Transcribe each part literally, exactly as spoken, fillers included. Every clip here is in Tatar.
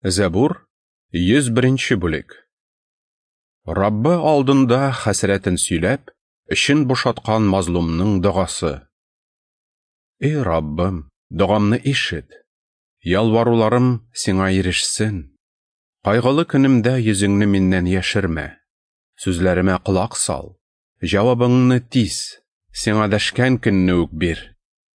Зәбур йөз беренче бүлек. Раббы алдында хәсрәтен сөйләп, эшен бушаткан мазлумның догасы. Эй Раббым, догамны ишет. Ялваруларым сиңа ирешсен. Кайгылы көнемдә йөзеңне миннән яшермә. Сүзләремә колак сал. Җавабыңны тиз, сиңа дәшкән көнне үк бир.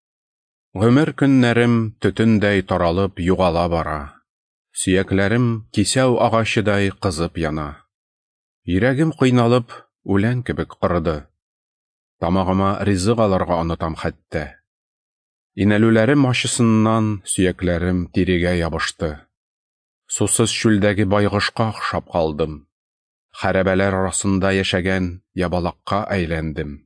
Гомер көннәрем төтендәй таралып югала бара. Сөякләрем кисәү агачыдай кызып яна. Йөрәгем кыйналып, үлән кебек кырды. Тамагыма ризык алырга онытам хәтта. Инәлүләрем ачысыннан сөякләрем тирегә ябышты. Сусыз чүлдәге байгышка охшап калдым. Хәрабәләр арасында яшәгән ябалакка әйләндем.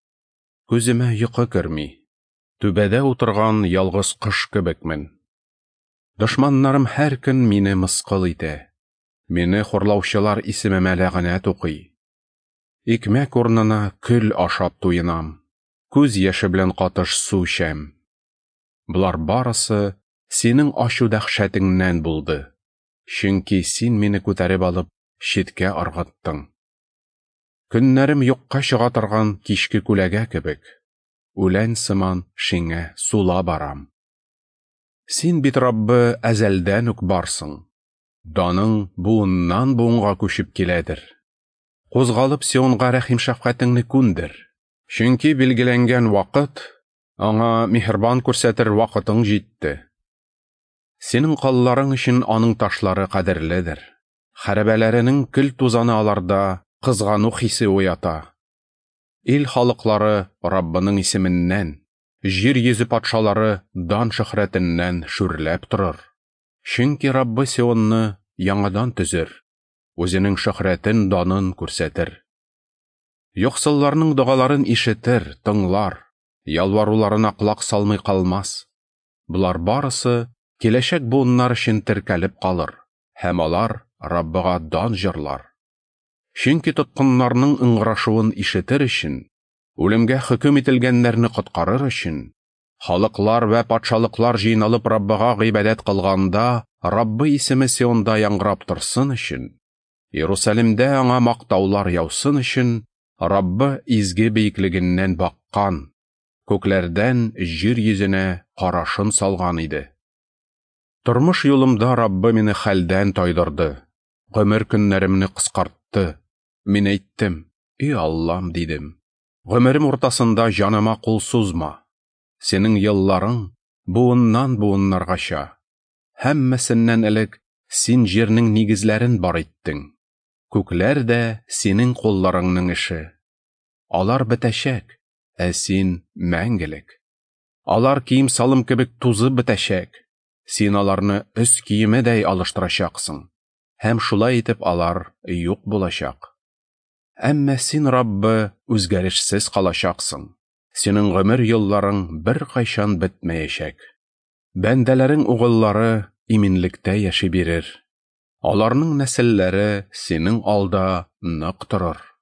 Күземә йокы керми. Түбәдә утырган ялгыз кыш кебекмен. Дошманнарым һәр көн мине мыскыл итә. Мине хурлаучылар исемемә ләгънәт укый. Икмәк урнына көл ашап туенам. Күз яше белән катыш су эчәм. Булар барысы синең ачу дәхшәтеңнән булды. Чөнки син мине күтәреп алып, читкә ыргыттың. Көннәрем юкка чыга торган кичке күләгә кебек. Үлән сыман шиңә сула барам. Син бит Раббы әзәлдән үк барсың. Даның буыннан буынга күчеп киләдер. Кузгалып Сионга рәхим шәфкатеңне күндер. Чөнки билгеләнгән вакыт, аңа михербан күрсәтер вакытың җитте. Синең калларың өчен аның ташлары кадерледер. Хәрабәләренең көл тузаны аларда кызгану хисе уята. Ил халыклары Раббының исеменнән, җир йөзе патшалары дан шөһрәтеннән шүрләп торыр. Чөнки Раббы Сионны яңадан төзер, үзенең шөһрәтен данын күрсәтер. Юксылларның дугаларын ишетер, тыңлар, ялваруларына колак салмый калмас. Булар барысы киләчәк буыннар өчен теркәлеп калыр, һәм алар Раббыга дан җырлар. Чөнки тоткыннарның ыңгырашуын ишетер өчен, үлемгә хөкем ителгәннәрне коткарыр өчен, халыклар вә патшалыклар җыйналып Раббыга гыйбадәт кылганда, Раббы исеме Сионда яңгырап торсын өчен, Иерусалимдә аңа мактаулар яусын өчен, Раббы изге бейеклегеннән баккан, күкләрдән җир йөзенә карашын салган иде. Тормыш юлымда Раббы мине хәлдән тайдырды, гомер көннәремне кыскартты. Мин әйттем, и Аллам, дидем, гомерем уртасында җаныма кул сузма. Синең елларың буыннан буыннаргача. Һәммәсеннән элек син җирнең нигезләрен бар иттең. Күкләр дә синең кулларыңның эше. Алар бетәчәк, ә син мәңгелек. Алар кием салым кебек тузып бетәчәк. Син аларны өс киемедәй алыштырачаксың. Һәм шулай итеп алар юк булачак. Әмма син, Раббы, үзгәрешсез калачаксың. Синең гомер елларың бер кайчан бетмәячәк. Бәндәләрең угыллары иминлектә яши бирер. Аларның нәселләре синең алда нык торыр.